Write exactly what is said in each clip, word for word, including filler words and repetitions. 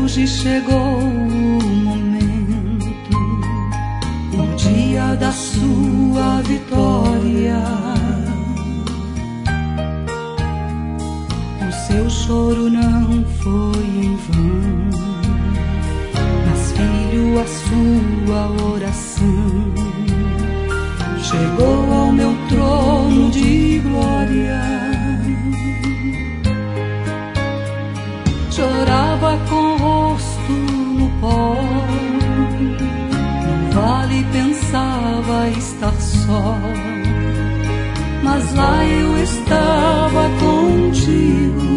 hoje chegou o momento, o dia da sua vitória. O seu choro não foi em vão, mas, filho, a sua oração chegou ao meu trono de glória. Chorava com o rosto no pó, no vale pensava estar só, mas lá eu estava contigo.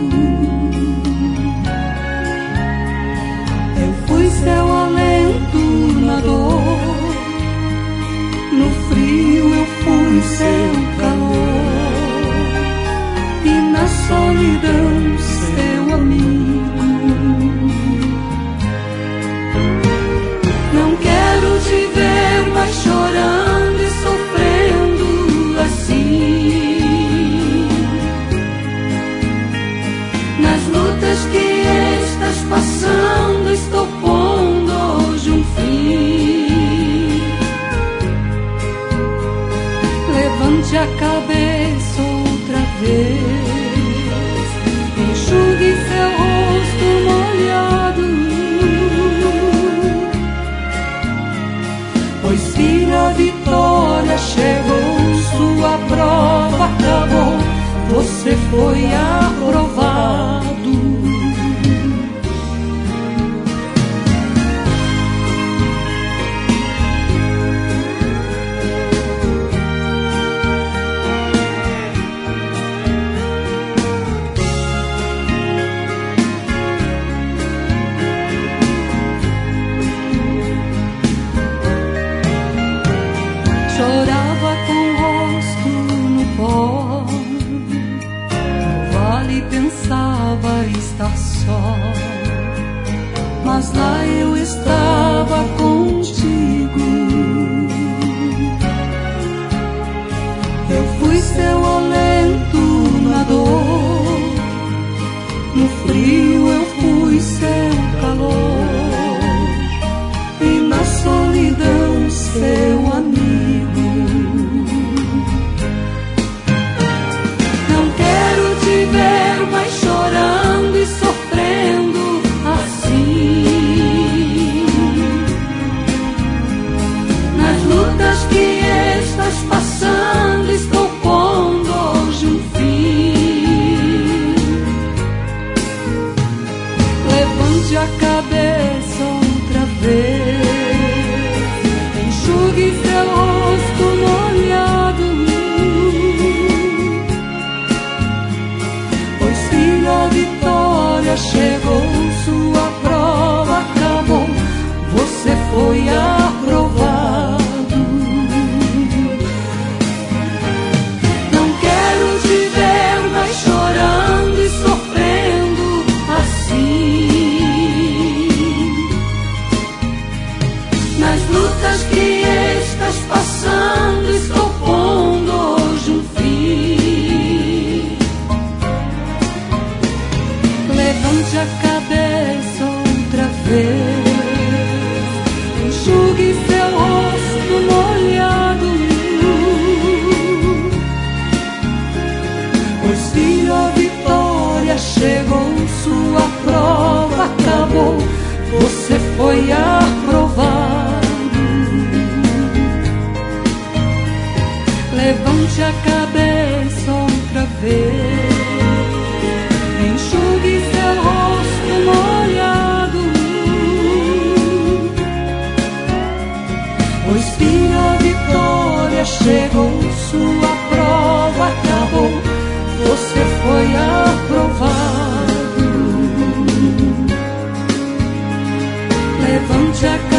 Eu fui seu alento na dor, no frio eu fui seu calor, e na solidão seu amigo. Não quero te ver mais chorando e sofrendo assim. Nas lutas que estás passando, estou pondo hoje um fim. Levante a cabeça outra vez, enxugue seu rosto molhado, pois, filha, a vitória chegou, sua prova acabou, você foi aprovado. Chorava com o rosto no pó, no vale pensava estar só, mas lá eu estava contigo. Eu fui seu alento na dor, no frio eu fui seu calor, e na solidão seu amigo. Chorando e sofrendo assim. Nas lutas que estás passando, estou pondo hoje um fim. Levante a cabeça outra vez, enxugue seu rosto molhado, a vitória chegou, sua prova acabou, você foi aprovado. Não quero te ver mais chorando e sofrendo assim. Nas lutas que estás passando, estou pondo hoje um fim. Levante a cabeça outra vez, enxugue seu rosto molhado, pois, filho, a vitória chegou, sua prova acabou, você foi aprovado. Levante a cabeça outra vez, enxugue seu rosto molhado, pois, filho, a vitória chegou, sua prova acabou, você foi aprovado. Levante a